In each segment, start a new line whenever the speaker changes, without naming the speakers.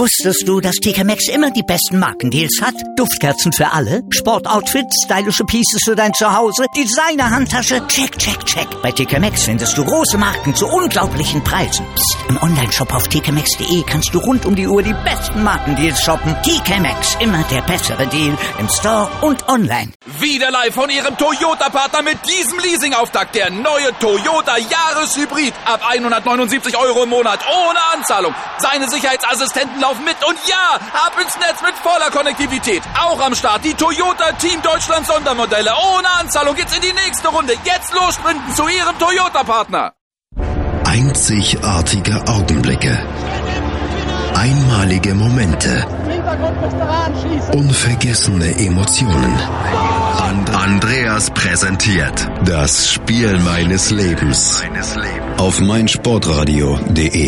Wusstest du, dass TK Maxx immer die besten Markendeals hat? Duftkerzen für alle, Sportoutfits, stylische Pieces für dein Zuhause, Designer-Handtasche, check, check, check. Bei TK Maxx findest du große Marken zu unglaublichen Preisen. Psst. Im Onlineshop auf tkmaxx.de kannst du rund um die Uhr die besten Markendeals shoppen. TK Maxx, immer der bessere Deal im Store und online.
Wieder live von Ihrem Toyota-Partner mit diesem Leasing-Auftakt. Der neue Toyota Jahreshybrid. Ab 179 € im Monat. Ohne Anzahlung. Seine Sicherheitsassistenten laufen mit. Und ja, ab ins Netz mit voller Konnektivität. Auch am Start die Toyota Team Deutschland Sondermodelle. Ohne Anzahlung geht's in die nächste Runde. Jetzt los sprinten zu Ihrem Toyota-Partner.
Einzigartige Augenblicke. Einmalige Momente. Unvergessene Emotionen. Andreas präsentiert das Spiel meines Lebens auf meinsportradio.de.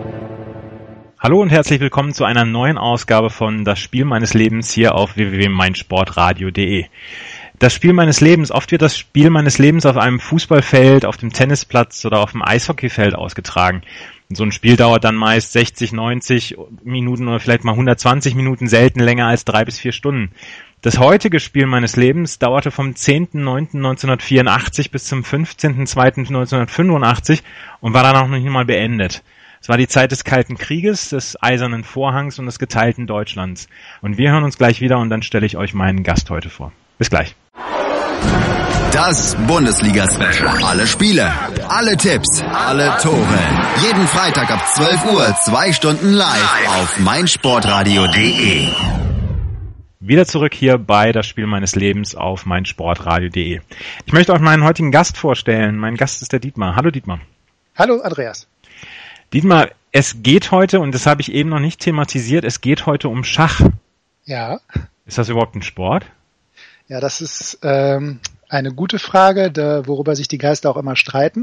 Hallo und herzlich willkommen zu einer neuen Ausgabe von Das Spiel meines Lebens hier auf www.meinsportradio.de. Das Spiel meines Lebens, oft wird das Spiel meines Lebens auf einem Fußballfeld, auf dem Tennisplatz oder auf dem Eishockeyfeld ausgetragen. Und so ein Spiel dauert dann meist 60, 90 Minuten oder vielleicht mal 120 Minuten, selten länger als 3 bis 4 Stunden. Das heutige Spiel meines Lebens dauerte vom 10.09.1984 bis zum 15.02.1985 und war dann auch noch nicht mal beendet. Es war die Zeit des Kalten Krieges, des Eisernen Vorhangs und des geteilten Deutschlands. Und wir hören uns gleich wieder und dann stelle ich euch meinen Gast heute vor. Bis gleich.
Das Bundesliga-Special. Alle Spiele, alle Tipps, alle Tore. Jeden Freitag ab 12 Uhr, 2 Stunden live auf meinsportradio.de.
Wieder zurück hier bei Das Spiel meines Lebens auf meinsportradio.de. Ich möchte euch meinen heutigen Gast vorstellen. Mein Gast ist der Dietmar. Hallo Dietmar.
Hallo Andreas.
Dietmar, es geht heute, und das habe ich eben noch nicht thematisiert, es geht heute um Schach.
Ja.
Ist das überhaupt ein Sport?
Ja, das ist eine gute Frage, worüber sich die Geister auch immer streiten.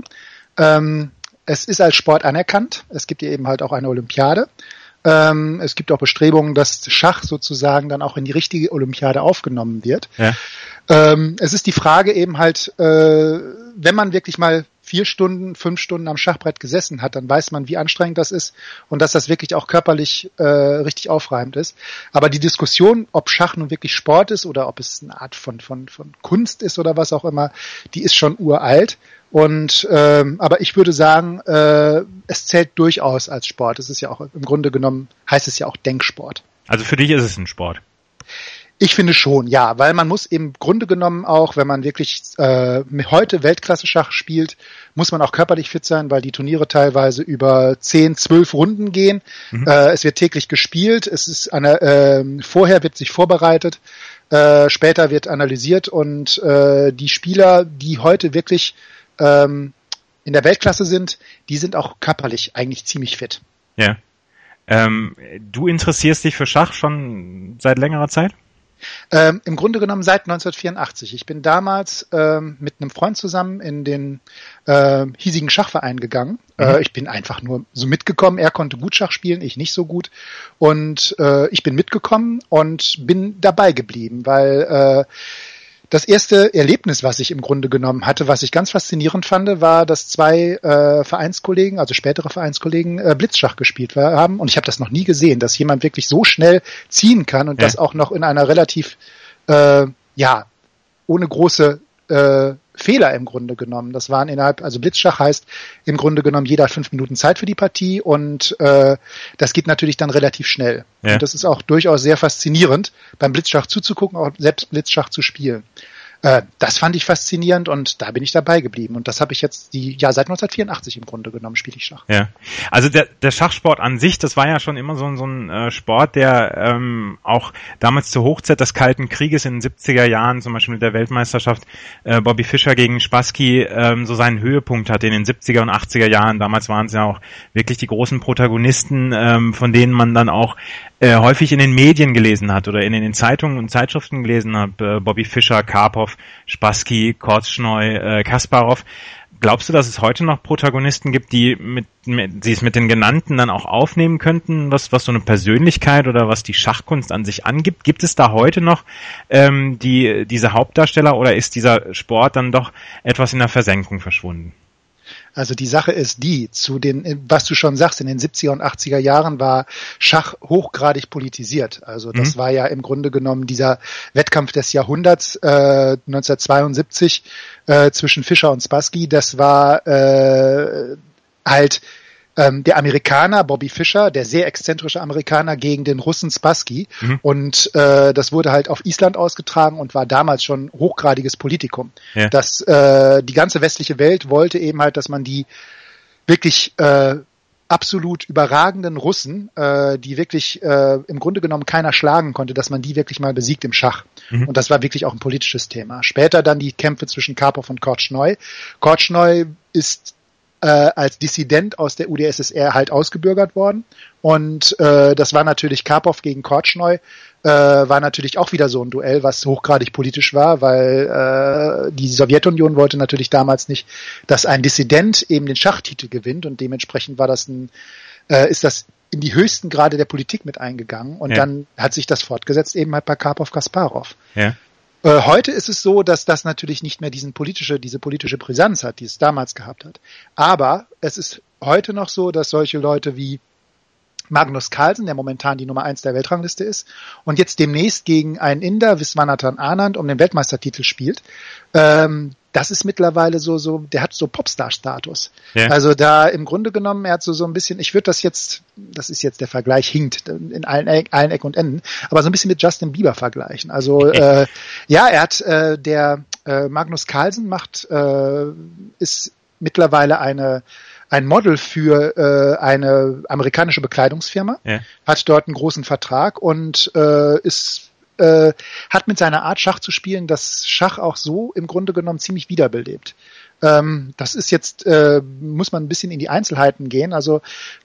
Es ist als Sport anerkannt. Es gibt ja eben halt auch eine Olympiade. Es gibt auch Bestrebungen, dass Schach sozusagen dann auch in die richtige Olympiade aufgenommen wird. Ja. Es ist die Frage eben halt, wenn man wirklich mal 4 Stunden, 5 Stunden am Schachbrett gesessen hat, dann weiß man, wie anstrengend das ist und dass das wirklich auch körperlich richtig aufreibend ist. Aber die Diskussion, ob Schach nun wirklich Sport ist oder ob es eine Art von Kunst ist oder was auch immer, die ist schon uralt. Und aber ich würde sagen, es zählt durchaus als Sport. Es ist ja auch im Grunde genommen, heißt es ja auch Denksport.
Also für dich ist es ein Sport?
Ich finde schon, ja, weil man muss im Grunde genommen auch, wenn man wirklich heute Weltklasse-Schach spielt, muss man auch körperlich fit sein, weil die Turniere teilweise über 10, 12 Runden gehen. Es wird täglich gespielt, es ist vorher wird sich vorbereitet, später wird analysiert und die Spieler, die heute wirklich in der Weltklasse sind, die sind auch körperlich eigentlich ziemlich fit.
Ja. Du interessierst dich für Schach schon seit längerer Zeit?
Im Grunde genommen seit 1984. Ich bin damals mit einem Freund zusammen in den hiesigen Schachverein gegangen. Ich bin einfach nur so mitgekommen. Er konnte gut Schach spielen, ich nicht so gut. Und ich bin mitgekommen und bin dabei geblieben, weil das erste Erlebnis, was ich im Grunde genommen hatte, was ich ganz faszinierend fand, war, dass 2 Vereinskollegen, also spätere Vereinskollegen, Blitzschach gespielt haben. Und ich habe das noch nie gesehen, dass jemand wirklich so schnell ziehen kann und das auch noch in einer relativ, ohne große Fehler im Grunde genommen. Das waren also Blitzschach heißt im Grunde genommen, jeder hat 5 Minuten Zeit für die Partie und das geht natürlich dann relativ schnell. Ja. Und das ist auch durchaus sehr faszinierend, beim Blitzschach zuzugucken, auch selbst Blitzschach zu spielen. Das fand ich faszinierend und da bin ich dabei geblieben. Und das habe ich jetzt seit 1984 im Grunde genommen spiele ich Schach.
Ja, also der Schachsport an sich, das war ja schon immer so ein Sport, der auch damals zur Hochzeit des Kalten Krieges in den 70er Jahren, zum Beispiel mit der Weltmeisterschaft Bobby Fischer gegen Spassky, so seinen Höhepunkt hatte in den 70er und 80er Jahren. Damals waren es ja auch wirklich die großen Protagonisten, von denen man dann auch häufig in den Medien gelesen hat oder in den Zeitungen und Zeitschriften gelesen hat. Bobby Fischer, Karpov, Spassky, Kortschnoi, Kasparov. Glaubst du, dass es heute noch Protagonisten gibt, die es mit den genannten dann auch aufnehmen könnten, was so eine Persönlichkeit oder was die Schachkunst an sich angibt? Gibt es da heute noch diese Hauptdarsteller oder ist dieser Sport dann doch etwas in der Versenkung verschwunden?
Also die Sache ist die, was du schon sagst, in den 70er und 80er Jahren war Schach hochgradig politisiert. Also das war ja im Grunde genommen dieser Wettkampf des Jahrhunderts 1972 zwischen Fischer und Spassky. Das war der Amerikaner Bobby Fischer, der sehr exzentrische Amerikaner gegen den Russen Spassky. Und das wurde halt auf Island ausgetragen und war damals schon hochgradiges Politikum. Ja. Dass die ganze westliche Welt wollte eben halt, dass man die wirklich absolut überragenden Russen, die wirklich im Grunde genommen keiner schlagen konnte, dass man die wirklich mal besiegt im Schach. Und das war wirklich auch ein politisches Thema. Später dann die Kämpfe zwischen Karpov und Kortschnoi. Kortschnoi ist als Dissident aus der UdSSR halt ausgebürgert worden. Und das war natürlich Karpov gegen Kortschnoi, war natürlich auch wieder so ein Duell, was hochgradig politisch war, weil die Sowjetunion wollte natürlich damals nicht, dass ein Dissident eben den Schachtitel gewinnt und dementsprechend war das ist das in die höchsten Grade der Politik mit eingegangen und dann hat sich das fortgesetzt eben halt bei Karpov-Kasparov. Ja. Heute ist es so, dass das natürlich nicht mehr diese politische Brisanz hat, die es damals gehabt hat. Aber es ist heute noch so, dass solche Leute wie Magnus Carlsen, der momentan die Nummer 1 der Weltrangliste ist und jetzt demnächst gegen einen Inder, Viswanathan Anand, um den Weltmeistertitel spielt, das ist mittlerweile der hat so Popstar-Status. Ja. Also da im Grunde genommen, er hat so ein bisschen, ich würde das ist jetzt der Vergleich, hinkt in allen Ecken und Enden, aber so ein bisschen mit Justin Bieber vergleichen. Also er hat der Magnus Carlsen ist mittlerweile ein Model für eine amerikanische Bekleidungsfirma, hat dort einen großen Vertrag und hat mit seiner Art Schach zu spielen das Schach auch so im Grunde genommen ziemlich wiederbelebt. Das ist jetzt, muss man ein bisschen in die Einzelheiten gehen, also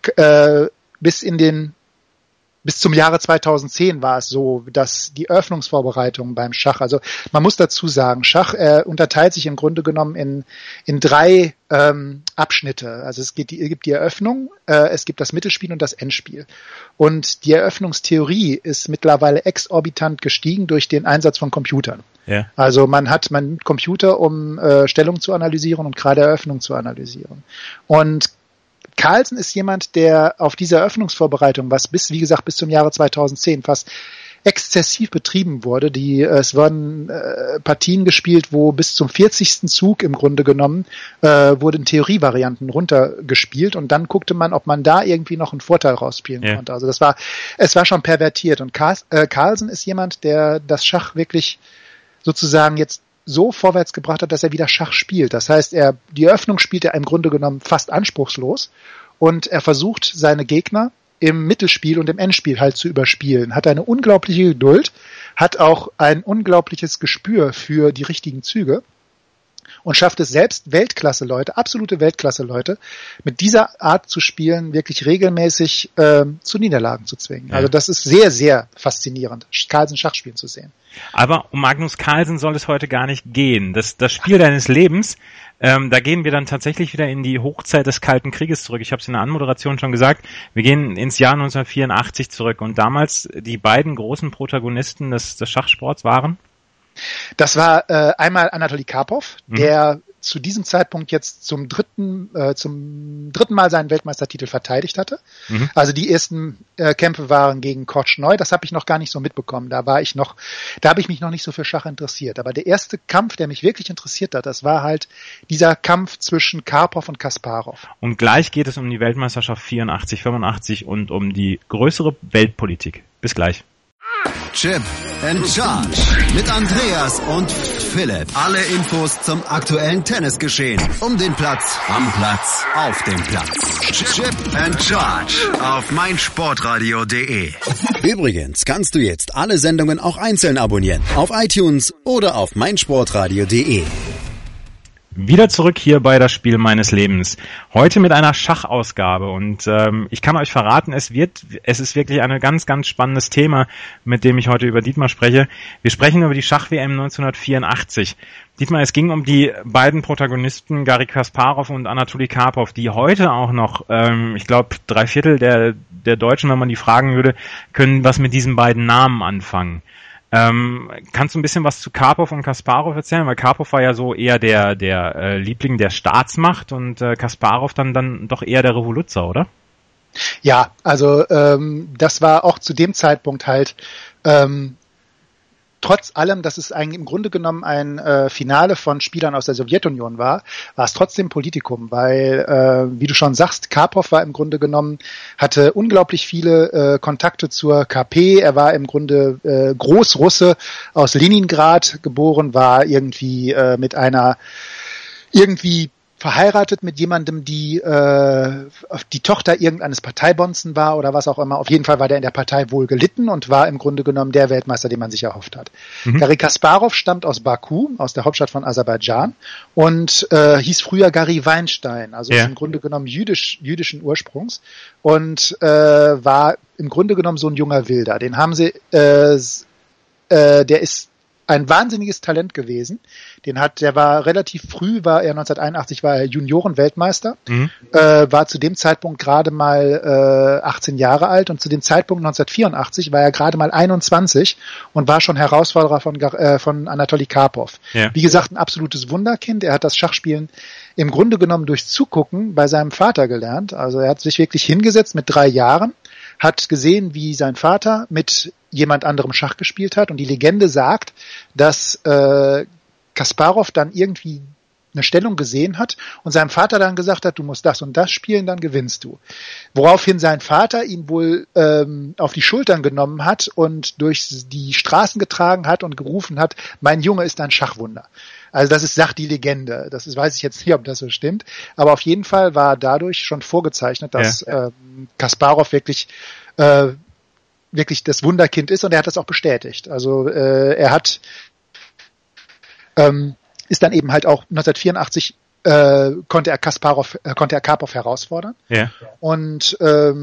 bis zum Jahre 2010 war es so, dass die Eröffnungsvorbereitungen beim Schach, also man muss dazu sagen, Schach unterteilt sich im Grunde genommen in 3 Abschnitte. Also es gibt die Eröffnung, es gibt das Mittelspiel und das Endspiel. Und die Eröffnungstheorie ist mittlerweile exorbitant gestiegen durch den Einsatz von Computern. Ja. Also man nimmt Computer, um Stellung zu analysieren und gerade Eröffnung zu analysieren. Und Carlsen ist jemand, der auf diese Eröffnungsvorbereitung, was bis zum Jahre 2010 fast exzessiv betrieben wurde. Es wurden Partien gespielt, wo bis zum 40. Zug im Grunde genommen wurden Theorievarianten runtergespielt und dann guckte man, ob man da irgendwie noch einen Vorteil rausspielen konnte. Also es war schon pervertiert und Carlsen ist jemand, der das Schach wirklich sozusagen jetzt so vorwärts gebracht hat, dass er wieder Schach spielt. Das heißt, die Eröffnung spielt er im Grunde genommen fast anspruchslos und er versucht, seine Gegner im Mittelspiel und im Endspiel halt zu überspielen. Hat eine unglaubliche Geduld, hat auch ein unglaubliches Gespür für die richtigen Züge und schafft es selbst, Weltklasse-Leute, absolute Weltklasse-Leute, mit dieser Art zu spielen, wirklich regelmäßig zu Niederlagen zu zwingen. Ja. Also das ist sehr, sehr faszinierend, Carlsen Schach spielen zu sehen.
Aber um Magnus Carlsen soll es heute gar nicht gehen. Das Spiel deines Lebens, da gehen wir dann tatsächlich wieder in die Hochzeit des Kalten Krieges zurück. Ich habe es in der Anmoderation schon gesagt, wir gehen ins Jahr 1984 zurück und damals die beiden großen Protagonisten des Schachsports waren?
Das war einmal Anatoli Karpov, der zu diesem Zeitpunkt jetzt zum dritten Mal seinen Weltmeistertitel verteidigt hatte. Also die ersten Kämpfe waren gegen Kortschnoi, das habe ich noch gar nicht so mitbekommen. Da habe ich mich noch nicht so für Schach interessiert. Aber der erste Kampf, der mich wirklich interessiert hat, das war halt dieser Kampf zwischen Karpov und Kasparov.
Und gleich geht es um die Weltmeisterschaft 84, 85 und um die größere Weltpolitik. Bis gleich.
Chip and Charge mit Andreas und Philipp. Alle Infos zum aktuellen Tennisgeschehen. Um den Platz, am Platz, auf dem Platz. Chip and Charge auf meinsportradio.de. Übrigens kannst du jetzt alle Sendungen auch einzeln abonnieren. Auf iTunes oder auf meinsportradio.de.
Wieder zurück hier bei das Spiel meines Lebens. Heute mit einer Schachausgabe und ich kann euch verraten, es ist wirklich ein ganz, ganz spannendes Thema, mit dem ich heute über Dietmar spreche. Wir sprechen über die Schach-WM 1984. Dietmar, es ging um die beiden Protagonisten Garry Kasparov und Anatoli Karpov, die heute auch noch, ich glaube 3/4 der Deutschen, wenn man die fragen würde, können was mit diesen beiden Namen anfangen. Kannst du ein bisschen was zu Karpov und Kasparov erzählen? Weil Karpov war ja so eher der Liebling der Staatsmacht und Kasparov dann doch eher der Revoluzer, oder?
Ja, also das war auch zu dem Zeitpunkt halt trotz allem, dass es eigentlich im Grunde genommen ein Finale von Spielern aus der Sowjetunion war es trotzdem Politikum, weil, wie du schon sagst, Karpov war im Grunde genommen, hatte unglaublich viele Kontakte zur KP, er war im Grunde Großrusse aus Leningrad geboren, war irgendwie mit einer verheiratet mit jemandem, die Tochter irgendeines Parteibonzen war oder was auch immer. Auf jeden Fall war der in der Partei wohl gelitten und war im Grunde genommen der Weltmeister, den man sich erhofft hat. Garry Kasparov stammt aus Baku, aus der Hauptstadt von Aserbaidschan und hieß früher Garry Weinstein, also ist im Grunde genommen jüdischen Ursprungs und war im Grunde genommen so ein junger Wilder. Den haben sie, der ist ein wahnsinniges Talent gewesen. Der war relativ früh, 1981 war er Junioren-Weltmeister, war zu dem Zeitpunkt gerade mal 18 Jahre alt und zu dem Zeitpunkt 1984 war er gerade mal 21 und war schon Herausforderer von Anatoli Karpov. Ja. Wie gesagt, ein absolutes Wunderkind. Er hat das Schachspielen im Grunde genommen durch Zugucken bei seinem Vater gelernt. Also er hat sich wirklich hingesetzt mit 3 Jahren, hat gesehen, wie sein Vater mit jemand anderem Schach gespielt hat und die Legende sagt, dass Kasparov dann irgendwie eine Stellung gesehen hat und seinem Vater dann gesagt hat, du musst das und das spielen, dann gewinnst du. Woraufhin sein Vater ihn wohl auf die Schultern genommen hat und durch die Straßen getragen hat und gerufen hat, mein Junge ist ein Schachwunder. Also sagt die Legende. Weiß ich jetzt nicht, ob das so stimmt. Aber auf jeden Fall war dadurch schon vorgezeichnet, dass Kasparov wirklich das Wunderkind ist und er hat das auch bestätigt. Also er hat ist dann eben halt auch 1984 konnte er Karpov herausfordern. Ja. Und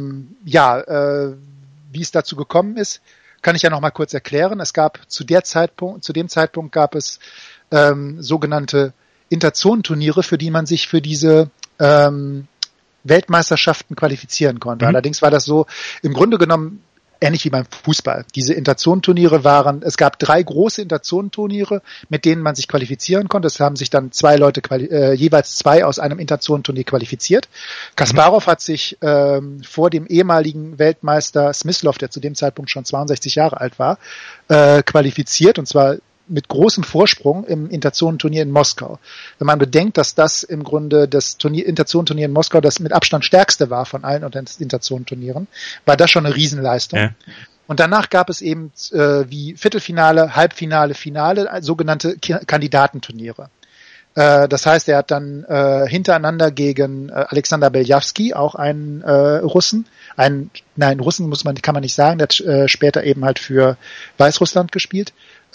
wie es dazu gekommen ist, kann ich ja noch mal kurz erklären. Es gab zu dem Zeitpunkt gab es sogenannte Interzonenturniere, für die man sich für diese Weltmeisterschaften qualifizieren konnte. Allerdings war das so im Grunde genommen ähnlich wie beim Fußball. Diese Interzonenturniere es gab 3 große Interzonenturniere, mit denen man sich qualifizieren konnte. Es haben sich dann 2 Leute, jeweils 2 aus einem Interzonenturnier qualifiziert. Kasparov hat sich vor dem ehemaligen Weltmeister Smyslov, der zu dem Zeitpunkt schon 62 Jahre alt war, qualifiziert, und zwar mit großem Vorsprung im Interzonenturnier in Moskau. Wenn man bedenkt, dass das im Grunde das Interzonenturnier in Moskau das mit Abstand stärkste war von allen Interzonenturnieren, war das schon eine Riesenleistung. Ja. Und danach gab es eben wie Viertelfinale, Halbfinale, Finale, sogenannte Kandidatenturniere. Das heißt, er hat dann hintereinander gegen Alexander Beljavski, auch einen Russen, Russen kann man nicht sagen, der hat später eben halt für Weißrussland gespielt,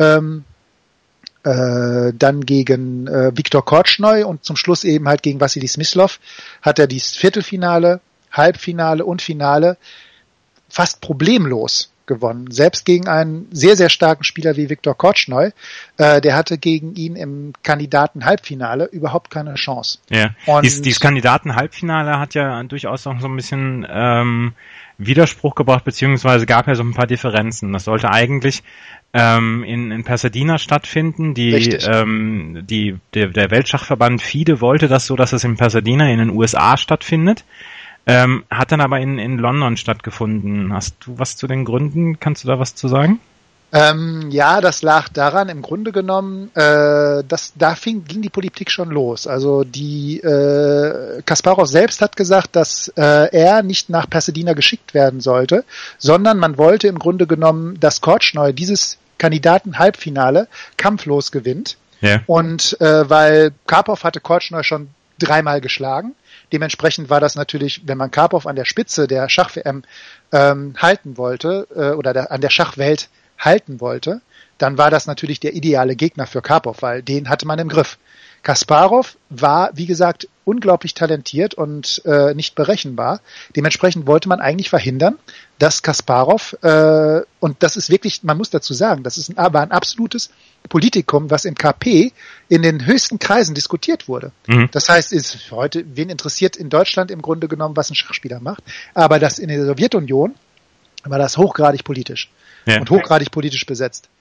dann gegen Viktor Kortschnoi und zum Schluss eben halt gegen Wassili Smyslov hat er dieses Viertelfinale, Halbfinale und Finale fast problemlos gewonnen. Selbst gegen einen sehr, sehr starken Spieler wie Viktor Kortschnoi, der hatte gegen ihn im Kandidaten-Halbfinale überhaupt keine Chance. Ja.
Dieses Kandidaten-Halbfinale hat ja durchaus auch so ein bisschen Widerspruch gebracht, beziehungsweise gab ja so ein paar Differenzen. Das sollte eigentlich in Pasadena stattfinden. Der Weltschachverband FIDE wollte das so, dass es in Pasadena in den USA stattfindet. Hat dann aber in London stattgefunden. Hast du was zu den Gründen? Kannst du da was zu sagen?
Ja, das lag daran, im Grunde genommen, ging die Politik schon los. Also Kasparov selbst hat gesagt, dass er nicht nach Pasadena geschickt werden sollte, sondern man wollte im Grunde genommen, dass Kortschnoi dieses Kandidaten-Halbfinale kampflos gewinnt. Ja. Und weil Karpov hatte Kortschnoi schon 3-mal geschlagen. Dementsprechend war das natürlich, wenn man Karpov an der Spitze der Schach-WM halten wollte oder an der Schachwelt halten wollte, dann war das natürlich der ideale Gegner für Karpov, weil den hatte man im Griff. Kasparov war, wie gesagt, unglaublich talentiert und nicht berechenbar. Dementsprechend wollte man eigentlich verhindern, dass Kasparov, und das ist wirklich, man muss dazu sagen, das war ein absolutes Politikum, was im KP in den höchsten Kreisen diskutiert wurde. Mhm. Das heißt, ist heute, wen interessiert in Deutschland im Grunde genommen, was ein Schachspieler macht, aber das in der Sowjetunion war das hochgradig politisch und hochgradig politisch besetzt.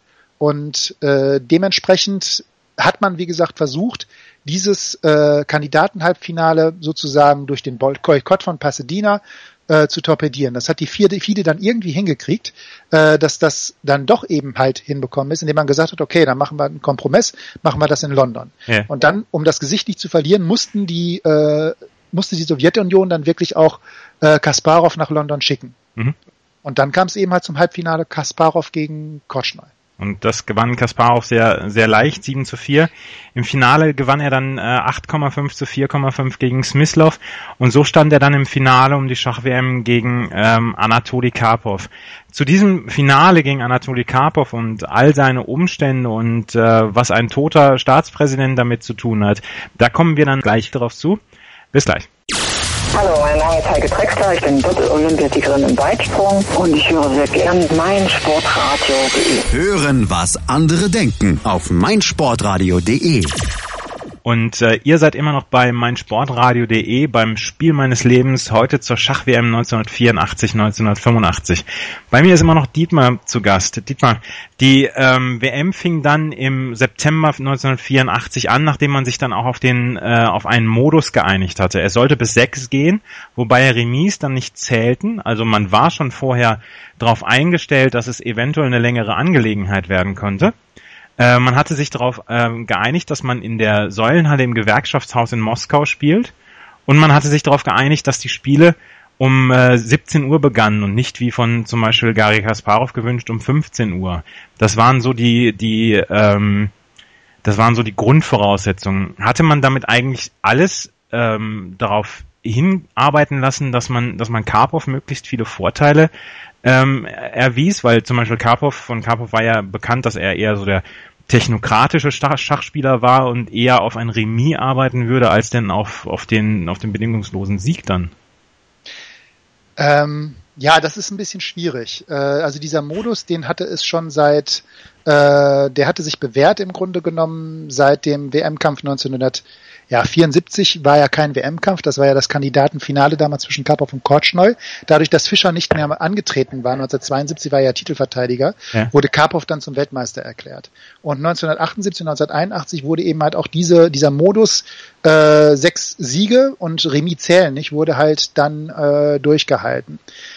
Und dementsprechend hat man, wie gesagt, versucht, dieses Kandidatenhalbfinale sozusagen durch den Boykott von Pasadena zu torpedieren. Das hat die FIDE dann irgendwie hingekriegt, dass das dann doch eben halt hinbekommen ist, indem man gesagt hat, okay, dann machen wir einen Kompromiss, machen wir das in London. Ja. Und dann, um das Gesicht nicht zu verlieren, musste die Sowjetunion dann wirklich auch Kasparov nach London schicken. Mhm. Und dann kam es eben halt zum Halbfinale Kasparov gegen Korchnoi.
Und das gewann Kasparov sehr, sehr leicht, 7-4. Im Finale gewann er dann 8,5 4,5 gegen Smyslov. Und so stand er dann im Finale um die Schach-WM gegen Anatoli Karpov. Zu diesem Finale gegen Anatoli Karpov und all seine Umstände und was ein toter Staatspräsident damit zu tun hat, da kommen wir dann gleich darauf zu. Bis gleich.
Hallo, mein Name ist Heike Drexler, ich bin Doppel-Olympiasiegerin im Weitsprung und ich höre sehr gern meinsportradio.de.
Hören, was andere denken auf meinsportradio.de.
Und ihr seid immer noch bei meinsportradio.de beim Spiel meines Lebens, heute zur Schach-WM 1984-1985. Bei mir ist immer noch Dietmar zu Gast. Dietmar, die WM fing dann im September 1984 an, nachdem man sich dann auch auf einen Modus geeinigt hatte. Es sollte bis 6 gehen, wobei Remis dann nicht zählten. Also man war schon vorher darauf eingestellt, dass es eventuell eine längere Angelegenheit werden könnte. Man hatte sich darauf geeinigt, dass man in der Säulenhalle im Gewerkschaftshaus in Moskau spielt. Und man hatte sich darauf geeinigt, dass die Spiele um 17 Uhr begannen und nicht wie von zum Beispiel Garry Kasparov gewünscht um 15 Uhr. Das waren so die Grundvoraussetzungen. Hatte man damit eigentlich alles darauf hinarbeiten lassen, dass man Karpov möglichst viele Vorteile erwies, weil zum Beispiel von Karpov war ja bekannt, dass er eher so der technokratische Schachspieler war und eher auf ein Remis arbeiten würde, als denn auf den bedingungslosen Sieg dann.
Ja, das ist ein bisschen schwierig. Also dieser Modus, den hatte es schon der hatte sich bewährt im Grunde genommen seit dem WM-Kampf 1974 war ja kein WM-Kampf, das war ja das Kandidatenfinale damals zwischen Karpov und Korchnoi. Dadurch, dass Fischer nicht mehr angetreten war, 1972 war er ja Titelverteidiger, wurde Karpov dann zum Weltmeister erklärt. Und 1978, 1981 wurde eben halt auch dieser Modus 6 Siege und Remis zählen nicht, wurde halt dann durchgehalten.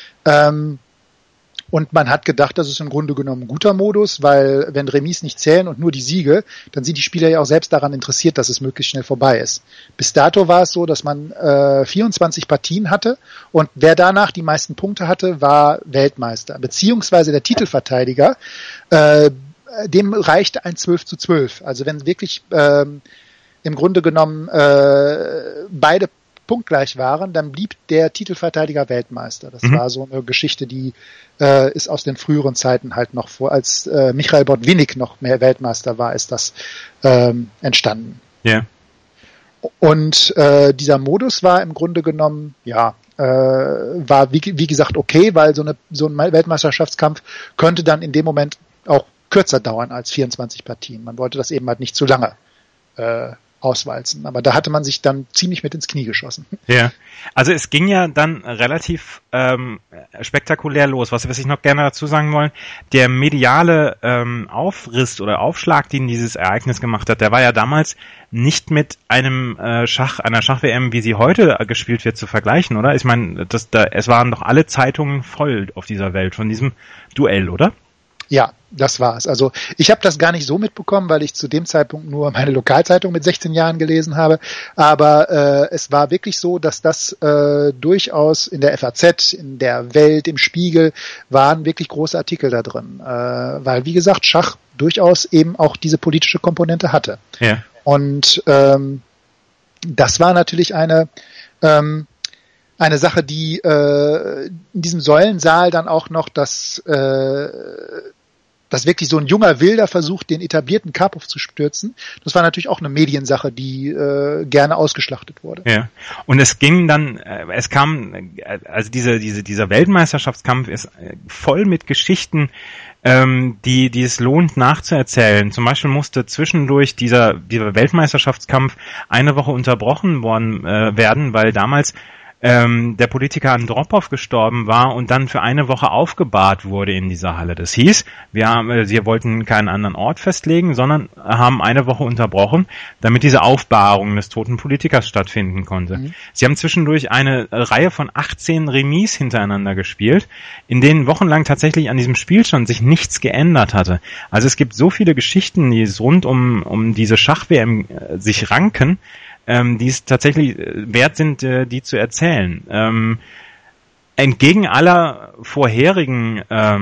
Und man hat gedacht, das ist im Grunde genommen ein guter Modus, weil wenn Remis nicht zählen und nur die Siege, dann sind die Spieler ja auch selbst daran interessiert, dass es möglichst schnell vorbei ist. Bis dato war es so, dass man 24 Partien hatte und wer danach die meisten Punkte hatte, war Weltmeister. Beziehungsweise der Titelverteidiger, dem reichte ein 12-12. Also wenn wirklich im Grunde genommen beide punktgleich waren, dann blieb der Titelverteidiger Weltmeister. Das war so eine Geschichte, die ist aus den früheren Zeiten halt noch vor, als Michail Botvinnik noch mehr Weltmeister war, ist das entstanden.
Ja.
Und dieser Modus war im Grunde genommen, war wie gesagt okay, weil so ein Weltmeisterschaftskampf könnte dann in dem Moment auch kürzer dauern als 24 Partien. Man wollte das eben halt nicht zu lange auswalzen. Aber da hatte man sich dann ziemlich mit ins Knie geschossen.
Ja, also es ging ja dann relativ spektakulär los. Was ich noch gerne dazu sagen wollen, der mediale Aufriss oder Aufschlag, den dieses Ereignis gemacht hat, der war ja damals nicht mit einer Schach-WM, wie sie heute gespielt wird, zu vergleichen, oder? Ich meine, es waren doch alle Zeitungen voll auf dieser Welt von diesem Duell, oder?
Ja, das war's. Also ich habe das gar nicht so mitbekommen, weil ich zu dem Zeitpunkt nur meine Lokalzeitung mit 16 Jahren gelesen habe. Aber es war wirklich so, dass das durchaus in der FAZ, in der Welt, im Spiegel waren wirklich große Artikel da drin. Weil, wie gesagt, Schach durchaus eben auch diese politische Komponente hatte.
Ja.
Und das war natürlich eine Sache, die in diesem Säulensaal dann auch noch dass wirklich so ein junger Wilder versucht, den etablierten Karpov zu stürzen. Das war natürlich auch eine Mediensache, die gerne ausgeschlachtet wurde.
Ja. Und es ging dann, dieser Weltmeisterschaftskampf ist voll mit Geschichten, die es lohnt nachzuerzählen. Zum Beispiel musste zwischendurch dieser Weltmeisterschaftskampf eine Woche unterbrochen werden, weil damals der Politiker Andropow gestorben war und dann für eine Woche aufgebahrt wurde in dieser Halle. Das hieß, sie wollten keinen anderen Ort festlegen, sondern haben eine Woche unterbrochen, damit diese Aufbahrung des toten Politikers stattfinden konnte. Mhm. Sie haben zwischendurch eine Reihe von 18 Remis hintereinander gespielt, in denen wochenlang tatsächlich an diesem Spielstand sich nichts geändert hatte. Also es gibt so viele Geschichten, die es rund um diese Schach-WM sich ranken, die es tatsächlich wert sind, die zu erzählen. Entgegen aller vorherigen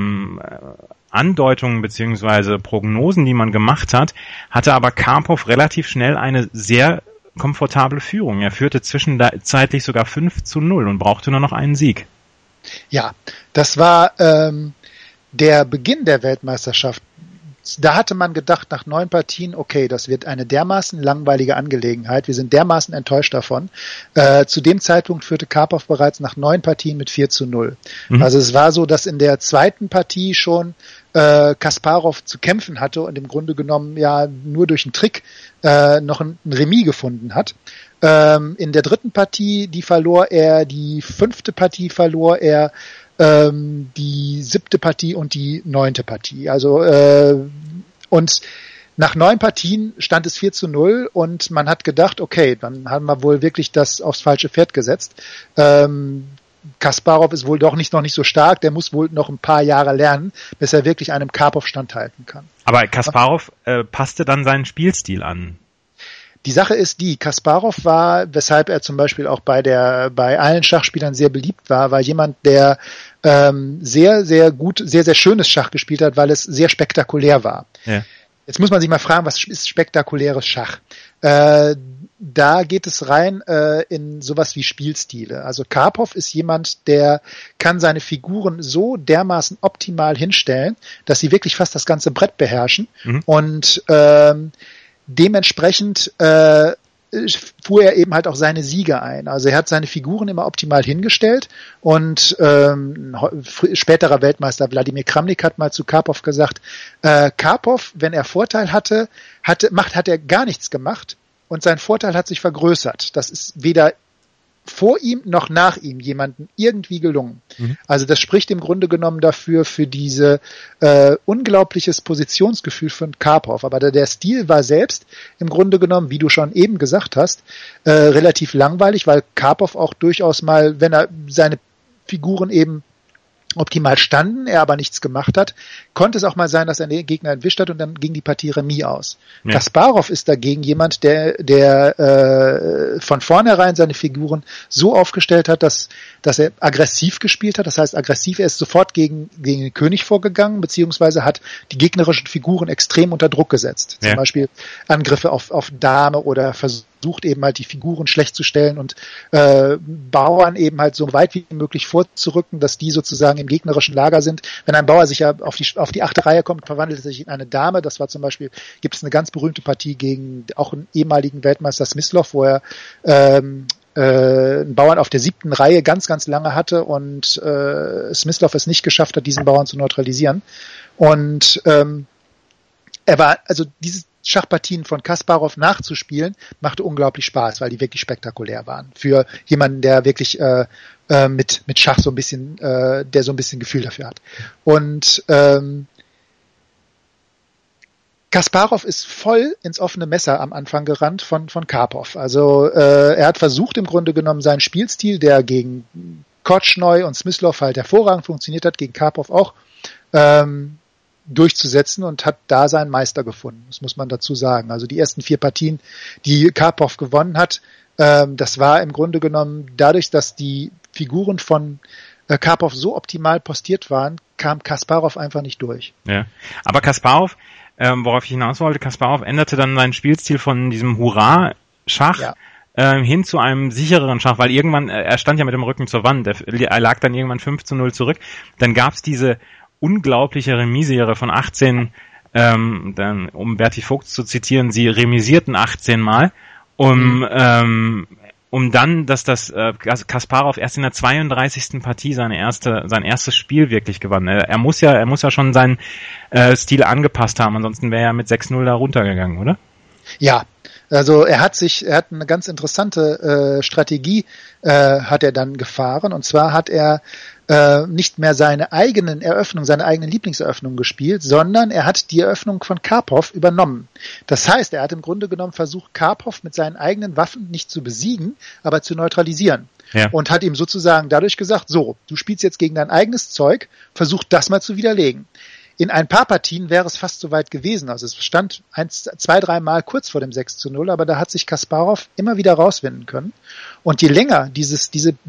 Andeutungen beziehungsweise Prognosen, die man gemacht hat, hatte aber Karpov relativ schnell eine sehr komfortable Führung. Er führte zwischenzeitlich sogar 5-0 und brauchte nur noch einen Sieg.
Ja, das war der Beginn der Weltmeisterschaft. Da hatte man gedacht, nach 9 Partien, okay, das wird eine dermaßen langweilige Angelegenheit. Wir sind dermaßen enttäuscht davon. Zu dem Zeitpunkt führte Karpov bereits nach 9 Partien mit 4-0. Mhm. Also es war so, dass in der zweiten Partie schon Kasparov zu kämpfen hatte und im Grunde genommen ja nur durch einen Trick noch ein Remis gefunden hat. In der dritten Partie, die verlor er, die 5. Partie verlor er, die 7. Partie und die 9. Partie. Also und nach 9 Partien stand es 4-0 und man hat gedacht, okay, dann haben wir wohl wirklich das aufs falsche Pferd gesetzt. Kasparov ist wohl doch noch nicht so stark, der muss wohl noch ein paar Jahre lernen, bis er wirklich einem Karpov standhalten kann.
Aber Kasparov passte dann seinen Spielstil an.
Die Sache ist die, Kasparov war, weshalb er zum Beispiel auch bei allen Schachspielern sehr beliebt war jemand, der sehr, sehr gut, sehr, sehr schönes Schach gespielt hat, weil es sehr spektakulär war. Ja. Jetzt muss man sich mal fragen, was ist spektakuläres Schach? Da geht es rein in sowas wie Spielstile. Also Karpov ist jemand, der kann seine Figuren so dermaßen optimal hinstellen, dass sie wirklich fast das ganze Brett beherrschen und dementsprechend fuhr er eben halt auch seine Siege ein. Also er hat seine Figuren immer optimal hingestellt und späterer Weltmeister Wladimir Kramnik hat mal zu Karpov gesagt, Karpov, wenn er Vorteil hat er gar nichts gemacht und sein Vorteil hat sich vergrößert. Das ist weder vor ihm noch nach ihm jemandem irgendwie gelungen. Mhm. Also das spricht im Grunde genommen dafür, für diese unglaubliches Positionsgefühl von Karpov. Aber der Stil war selbst im Grunde genommen, wie du schon eben gesagt hast, relativ langweilig, weil Karpov auch durchaus mal, wenn er seine Figuren eben optimal standen, er aber nichts gemacht hat, konnte es auch mal sein, dass er den Gegner entwischt hat und dann ging die Partie Remis aus. Ja. Kasparov ist dagegen jemand, der von vornherein seine Figuren so aufgestellt hat, dass er aggressiv gespielt hat. Das heißt, aggressiv, er ist sofort gegen den König vorgegangen, beziehungsweise hat die gegnerischen Figuren extrem unter Druck gesetzt. Zum Beispiel Angriffe auf Dame oder versucht eben halt die Figuren schlecht zu stellen und Bauern eben halt so weit wie möglich vorzurücken, dass die sozusagen im gegnerischen Lager sind. Wenn ein Bauer sich ja auf die 8. Reihe kommt, verwandelt er sich in eine Dame. Das war zum Beispiel, gibt es eine ganz berühmte Partie gegen auch einen ehemaligen Weltmeister Smyslov, wo er einen Bauern auf der 7. Reihe ganz, ganz lange hatte und Smyslov es nicht geschafft hat, diesen Bauern zu neutralisieren. Und diese Schachpartien von Kasparov nachzuspielen, machte unglaublich Spaß, weil die wirklich spektakulär waren. Für jemanden, der wirklich mit Schach so ein bisschen, der so ein bisschen Gefühl dafür hat. Und Kasparov ist voll ins offene Messer am Anfang gerannt von Karpov. Also er hat versucht im Grunde genommen seinen Spielstil, der gegen Kortschnoi und Smyslov halt hervorragend funktioniert hat, gegen Karpov auch durchzusetzen und hat da seinen Meister gefunden. Das muss man dazu sagen. Also die ersten 4 Partien, die Karpov gewonnen hat, das war im Grunde genommen dadurch, dass die Figuren von Karpov so optimal postiert waren, kam Kasparov einfach nicht durch. Ja,
aber Kasparov, worauf ich hinaus wollte, Kasparov änderte dann seinen Spielstil von diesem Hurra-Schach hin zu einem sichereren Schach, weil irgendwann, er stand ja mit dem Rücken zur Wand, er lag dann irgendwann 5-0 zurück. Dann gab's diese unglaubliche Remisserie von 18, dann, um Berti Vogt zu zitieren, sie remisierten 18 Mal, um dann, dass Kasparov erst in der 32. Partie sein erstes Spiel wirklich gewann. Er muss ja schon seinen Stil angepasst haben, ansonsten wäre er mit 6-0 da runtergegangen, oder?
Ja, also er hat eine ganz interessante Strategie hat er dann gefahren, und zwar hat er nicht mehr seine eigenen Lieblingseröffnungen gespielt, sondern er hat die Eröffnung von Karpov übernommen. Das heißt, er hat im Grunde genommen versucht, Karpov mit seinen eigenen Waffen nicht zu besiegen, aber zu neutralisieren. Ja. Und hat ihm sozusagen dadurch gesagt, so, du spielst jetzt gegen dein eigenes Zeug, versuch das mal zu widerlegen. In ein paar Partien wäre es fast so weit gewesen. Also es stand 2-3 Mal kurz vor dem 6:0, aber da hat sich Kasparov immer wieder rauswinden können. Und je länger dieses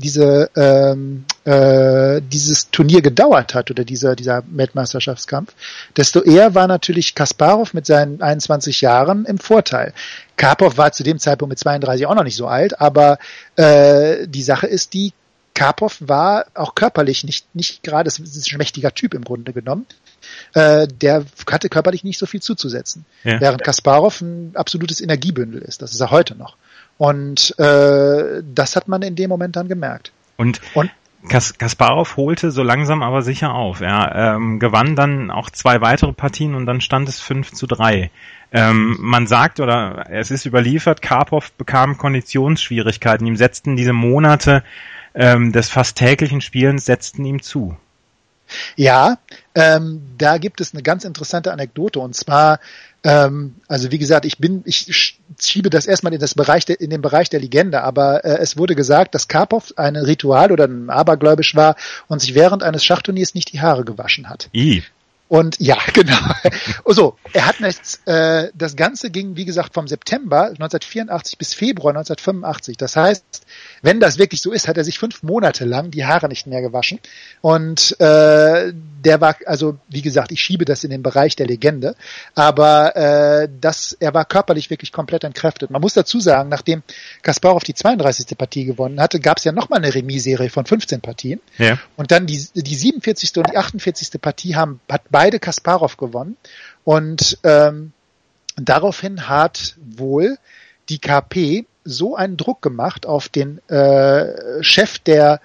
Turnier gedauert hat, oder dieser Weltmeisterschaftskampf, desto eher war natürlich Kasparov mit seinen 21 Jahren im Vorteil. Karpov war zu dem Zeitpunkt mit 32 auch noch nicht so alt, aber die Sache ist die, Karpov war auch körperlich nicht gerade, das ist ein schmächtiger Typ im Grunde genommen. Der hatte körperlich nicht so viel zuzusetzen. Ja. Während Kasparov ein absolutes Energiebündel ist. Das ist er heute noch. Und das hat man in dem Moment dann gemerkt.
Und Kasparov holte so langsam aber sicher auf. Er gewann dann auch 2 weitere Partien und dann stand es 5:3. Man sagt, oder es ist überliefert, Karpov bekam Konditionsschwierigkeiten. Ihm setzten diese Monate des fast täglichen Spielens ihm zu.
Ja, da gibt es eine ganz interessante Anekdote, und zwar, also wie gesagt, ich schiebe das erstmal in den Bereich der Legende, aber es wurde gesagt, dass Karpov ein Ritual oder ein Abergläubisch war und sich während eines Schachturniers nicht die Haare gewaschen hat. Und ja, genau. So, er hat jetzt, das Ganze ging, wie gesagt, vom September 1984 bis Februar 1985. Das heißt, wenn das wirklich so ist, hat er sich 5 Monate lang die Haare nicht mehr gewaschen. Und der war, also wie gesagt, ich schiebe das in den Bereich der Legende, aber er war körperlich wirklich komplett entkräftet. Man muss dazu sagen, nachdem Kasparov die 32. Partie gewonnen hatte, gab es ja nochmal eine Remis-Serie von 15 Partien. Ja. Und dann die 47. und die 48. Partie hat beide Kasparov gewonnen. Und daraufhin hat wohl die KP so einen Druck gemacht auf den Chef der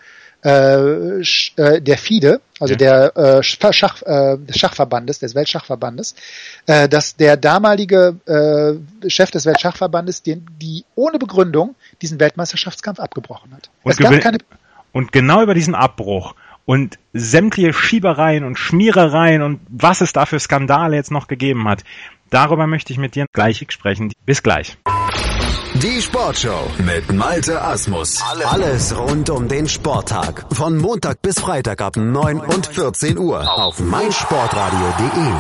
FIDE, also des Schachverbandes, des Weltschachverbandes, dass der damalige Chef des Weltschachverbandes die ohne Begründung diesen Weltmeisterschaftskampf abgebrochen hat.
Und genau über diesen Abbruch und sämtliche Schiebereien und Schmierereien und was es da für Skandale jetzt noch gegeben hat, darüber möchte ich mit dir gleich sprechen. Bis gleich.
Die Sportshow mit Malte Asmus. Alles rund um den Sporttag. Von Montag bis Freitag ab 9 und 14 Uhr auf meinsportradio.de.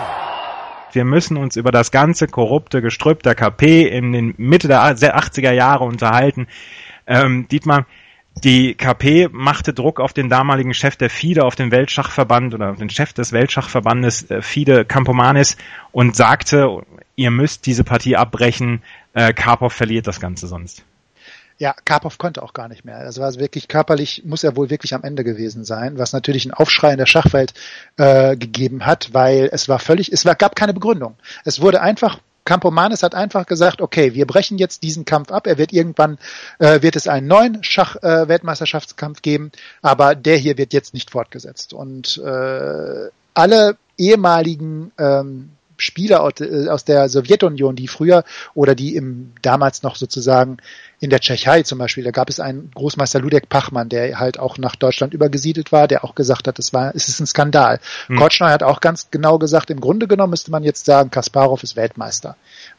Wir müssen uns über das ganze korrupte Gestrüpp der KP in den Mitte der 80er Jahre unterhalten. Dietmar, die KP machte Druck auf den damaligen Chef der FIDE, auf den Weltschachverband oder auf den Chef des Weltschachverbandes FIDE, Campomanes, und sagte, ihr müsst diese Partie abbrechen, Karpov verliert das Ganze sonst.
Ja, Karpov konnte auch gar nicht mehr. Also war es wirklich körperlich, muss er wohl wirklich am Ende gewesen sein, was natürlich einen Aufschrei in der Schachwelt gegeben hat, weil gab keine Begründung. Es wurde einfach, Campomanes hat einfach gesagt, okay, wir brechen jetzt diesen Kampf ab, irgendwann wird es einen neuen Schach-Weltmeisterschaftskampf geben, aber der hier wird jetzt nicht fortgesetzt. Und alle ehemaligen Spieler aus der Sowjetunion, die früher oder die damals noch sozusagen in der Tschechei zum Beispiel, da gab es einen Großmeister Ludek Pachmann, der halt auch nach Deutschland übergesiedelt war, der auch gesagt hat, es ist ein Skandal. Kortschnoi hat auch ganz genau gesagt, im Grunde genommen müsste man jetzt sagen, Kasparov ist Weltmeister,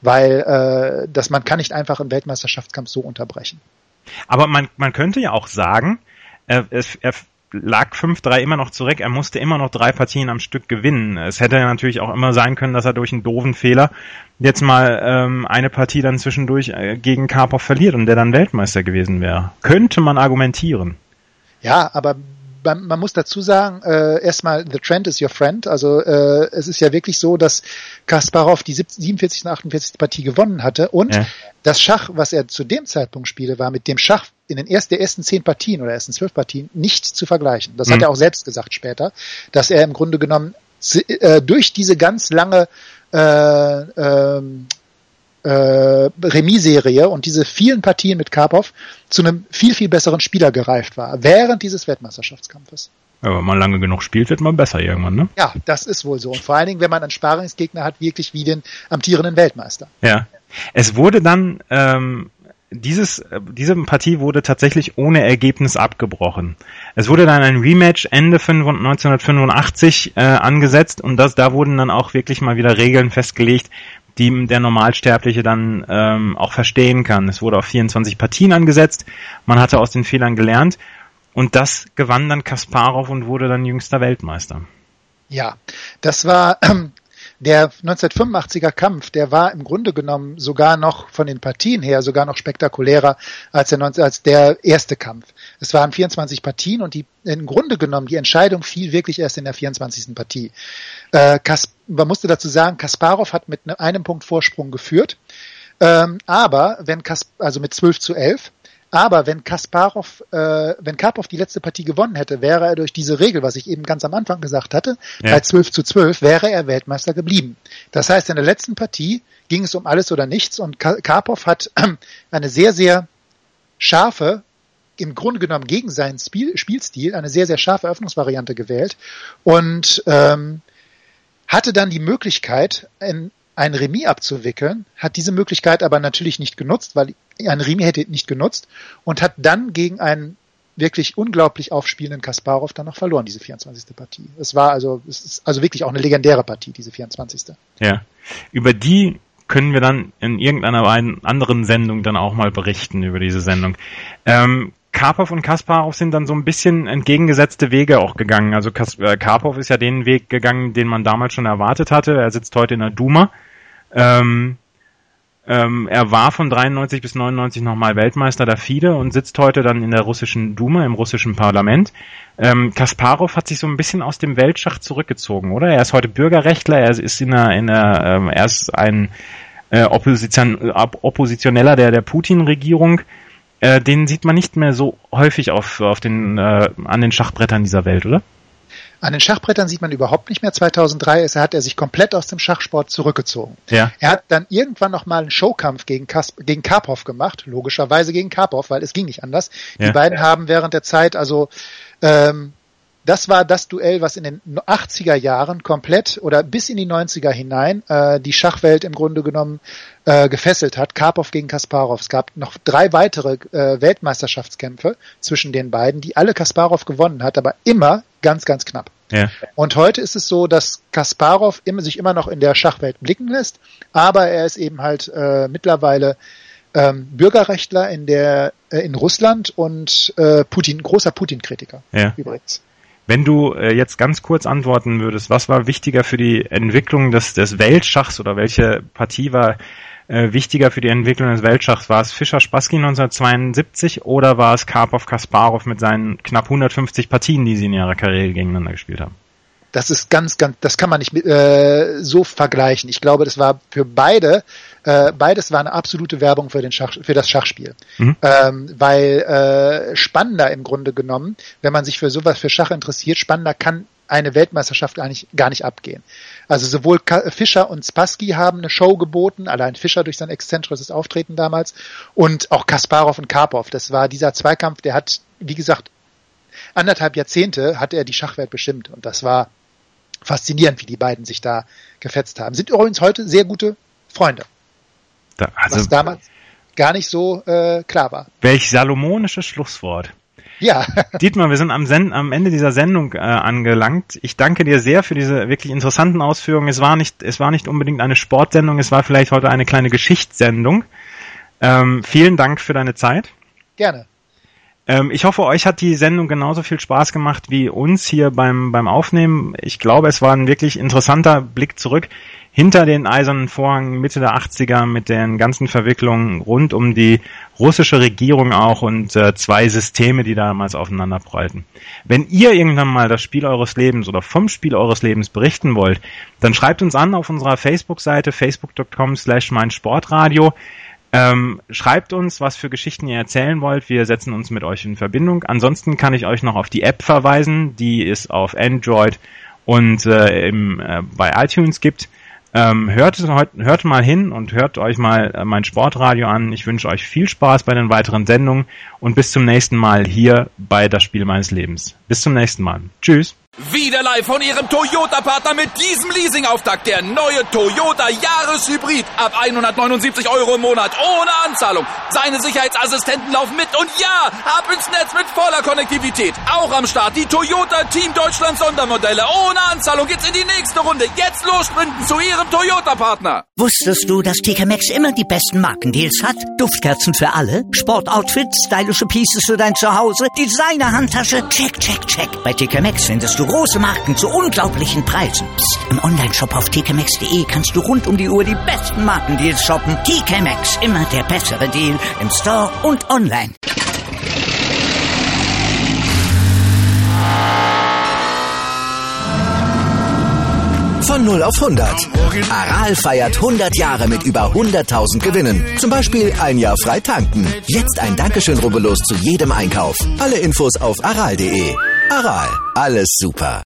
weil man kann nicht einfach einen Weltmeisterschaftskampf so unterbrechen.
Aber man könnte ja auch sagen, er lag 5:3 immer noch zurück, er musste immer noch 3 Partien am Stück gewinnen. Es hätte ja natürlich auch immer sein können, dass er durch einen doofen Fehler jetzt mal eine Partie dann zwischendurch gegen Karpov verliert und der dann Weltmeister gewesen wäre. Könnte man argumentieren.
Ja, aber man muss dazu sagen, erstmal, the trend is your friend. Also es ist ja wirklich so, dass Kasparov die 47. und 48. Partie gewonnen hatte und das Schach, was er zu dem Zeitpunkt spielte, war mit dem Schach in der ersten 10 Partien oder ersten 12 Partien nicht zu vergleichen. Das hat er auch selbst gesagt später, dass er im Grunde genommen durch diese ganz lange Remis-Serie und diese vielen Partien mit Karpov zu einem viel, viel besseren Spieler gereift war, während dieses Weltmeisterschaftskampfes.
Ja, wenn man lange genug spielt, wird man besser irgendwann, ne?
Ja, das ist wohl so. Und vor allen Dingen, wenn man einen Sparingsgegner hat, wirklich wie den amtierenden Weltmeister.
Ja. Es wurde dann, diese Partie wurde tatsächlich ohne Ergebnis abgebrochen. Es wurde dann ein Rematch Ende 1985 angesetzt und da wurden dann auch wirklich mal wieder Regeln festgelegt, die der Normalsterbliche dann auch verstehen kann. Es wurde auf 24 Partien angesetzt, man hatte aus den Fehlern gelernt und das gewann dann Kasparow und wurde dann jüngster Weltmeister.
Ja, das war der 1985er Kampf, der war im Grunde genommen sogar noch von den Partien her sogar noch spektakulärer als der erste Kampf. Es waren 24 Partien und im Grunde genommen die Entscheidung fiel wirklich erst in der 24. Partie. Man musste dazu sagen, Kasparow hat mit einem Punkt Vorsprung geführt, aber mit 12-11. Aber wenn Karpov die letzte Partie gewonnen hätte, wäre er durch diese Regel, was ich eben ganz am Anfang gesagt hatte, bei 12-12 wäre er Weltmeister geblieben. Das heißt, in der letzten Partie ging es um alles oder nichts und Karpov hat eine sehr, sehr scharfe, im Grunde genommen gegen seinen Spielstil, eine sehr, sehr scharfe Öffnungsvariante gewählt und hatte dann die Möglichkeit, ein Remis abzuwickeln, hat diese Möglichkeit aber natürlich nicht genutzt, weil ein Remis hätte nicht genutzt und hat dann gegen einen wirklich unglaublich aufspielenden Kasparow dann noch verloren, diese 24. Partie. Es ist also wirklich auch eine legendäre Partie, diese 24.
Ja, über die können wir dann in irgendeiner anderen Sendung dann auch mal berichten, über diese Sendung. Karpov und Kasparow sind dann so ein bisschen entgegengesetzte Wege auch gegangen. Also Karpov ist ja den Weg gegangen, den man damals schon erwartet hatte. Er sitzt heute in der Duma. Er war von 93 bis 99 nochmal Weltmeister der FIDE und sitzt heute dann in der russischen Duma, im russischen Parlament. Kasparow hat sich so ein bisschen aus dem Weltschach zurückgezogen, oder? Er ist heute Bürgerrechtler, er ist er ist ein Oppositioneller der Putin-Regierung. Den sieht man nicht mehr so häufig an den Schachbrettern dieser Welt, oder?
An den Schachbrettern sieht man überhaupt nicht mehr. 2003 hat er sich komplett aus dem Schachsport zurückgezogen. Ja. Er hat dann irgendwann nochmal einen Showkampf gegen Karpov gemacht, logischerweise gegen Karpov, weil es ging nicht anders. Ja. Die beiden haben während der Zeit, das war das Duell, was in den 80er Jahren komplett oder bis in die 90er hinein die Schachwelt im Grunde genommen gefesselt hat. Karpov gegen Kasparow. Es gab noch 3 weitere Weltmeisterschaftskämpfe zwischen den beiden, die alle Kasparow gewonnen hat, aber immer ganz, ganz knapp. Ja. Und heute ist es so, dass Kasparow sich immer noch in der Schachwelt blicken lässt, aber er ist eben halt mittlerweile Bürgerrechtler in Russland und großer Putin-Kritiker übrigens.
Wenn du jetzt ganz kurz antworten würdest, was war wichtiger für die Entwicklung des Weltschachs oder welche Partie war wichtiger für die Entwicklung des Weltschachs? War es Fischer-Spassky 1972 oder war es Karpov-Kasparow mit seinen knapp 150 Partien, die sie in ihrer Karriere gegeneinander gespielt haben?
Das ist das kann man nicht so vergleichen. Ich glaube, das war für beides war eine absolute Werbung für das Schachspiel. Mhm. Weil spannender im Grunde genommen, wenn man sich für Schach interessiert, spannender kann eine Weltmeisterschaft gar nicht abgehen. Also sowohl Fischer und Spassky haben eine Show geboten, allein Fischer durch sein exzentrisches Auftreten damals und auch Kasparow und Karpov. Das war dieser Zweikampf, der hat, wie gesagt, 1,5 Jahrzehnte hat er die Schachwelt bestimmt und das war faszinierend, wie die beiden sich da gefetzt haben. Sind übrigens heute sehr gute Freunde. Was damals gar nicht so klar war.
Welch salomonisches Schlusswort.
Ja.
Dietmar, wir sind am Ende dieser Sendung angelangt. Ich danke dir sehr für diese wirklich interessanten Ausführungen. Es war nicht unbedingt eine Sportsendung, es war vielleicht heute eine kleine Geschichtssendung. Vielen Dank für deine Zeit.
Gerne.
Ich hoffe, euch hat die Sendung genauso viel Spaß gemacht wie uns hier beim Aufnehmen. Ich glaube, es war ein wirklich interessanter Blick zurück hinter den eisernen Vorhang Mitte der 80er mit den ganzen Verwicklungen rund um die russische Regierung auch und 2 Systeme, die damals aufeinander prallten. Wenn ihr irgendwann mal das Spiel eures Lebens oder vom Spiel eures Lebens berichten wollt, dann schreibt uns an auf unserer Facebook-Seite facebook.com/meinsportradio. Schreibt uns, was für Geschichten ihr erzählen wollt. Wir setzen uns mit euch in Verbindung. Ansonsten kann ich euch noch auf die App verweisen, die es auf Android und bei iTunes gibt. Hört mal hin und hört euch mal mein Sportradio an. Ich wünsche euch viel Spaß bei den weiteren Sendungen und bis zum nächsten Mal hier bei Das Spiel meines Lebens. Bis zum nächsten Mal. Tschüss.
Wieder live von Ihrem Toyota-Partner mit diesem Leasing-Auftakt. Der neue Toyota Jahreshybrid. Ab 179 € im Monat. Ohne Anzahlung. Seine Sicherheitsassistenten laufen mit. Und ja, ab ins Netz mit voller Konnektivität. Auch am Start die Toyota Team Deutschland Sondermodelle. Ohne Anzahlung geht's in die nächste Runde. Jetzt los sprinten zu Ihrem Toyota-Partner.
Wusstest du, dass TK Maxx immer die besten Markendeals hat? Duftkerzen für alle, Sportoutfits, stylische Pieces für dein Zuhause, Designer-Handtasche, check, check, check. Bei TK Maxx findest du große Marken zu unglaublichen Preisen. Psst. Im Onlineshop auf tkmaxx.de kannst du rund um die Uhr die besten Markendeals shoppen. TK Maxx, immer der bessere Deal im Store und online.
Von 0 auf 100. Aral feiert 100 Jahre mit über 100.000 Gewinnen. Zum Beispiel ein Jahr frei tanken. Jetzt ein Dankeschön, rubbellos zu jedem Einkauf. Alle Infos auf aral.de. Aral, alles super.